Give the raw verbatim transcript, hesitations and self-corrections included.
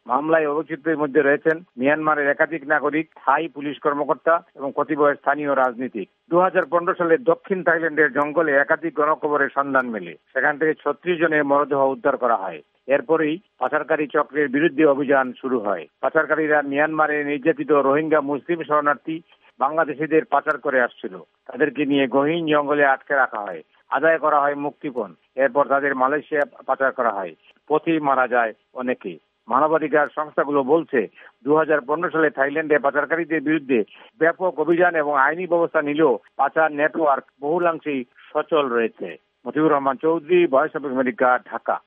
মামলায় অভিযুক্তদের মধ্যে রয়েছেন মিয়ানমারের একাধিক নাগরিক, থাই পুলিশ কর্মকর্তা এবং কতিপয় স্থানীয় রাজনীতিক। দু হাজার পনেরো সালে দক্ষিণ থাইল্যান্ডের জঙ্গলে একাধিক গণকবরের সন্ধান মেলে। সেখান থেকে ছত্রিশ জনের মরদেহ উদ্ধার করা হয়। এরপরই পাচারকারী চক্রের বিরুদ্ধে অভিযান শুরু হয়। পাচারকারীরা মিয়ানমারে নির্যাতিত রোহিঙ্গা মুসলিম শরণার্থী বাংলাদেশিদের পাচার করে আসছিল। তাদেরকে নিয়ে গহীন জঙ্গলে আটকে রাখা হয়, আদায় করা হয় মুক্তিপণ। এরপর তাদের মালয়েশিয়া পাচার করা হয়। পথেই মারা যায় অনেকে। মানবাধিকার সংস্থাগুলো বলছে, দু হাজার পনেরো সালে থাইল্যান্ডে পাচারকারীদের বিরুদ্ধে ব্যাপক অভিযান এবং আইনি ব্যবস্থা নিলেও পাচার নেটওয়ার্ক বহুলাংশেই সচল রয়েছে। Motiur Rahman Chowdhury, voice of America, Dhaka.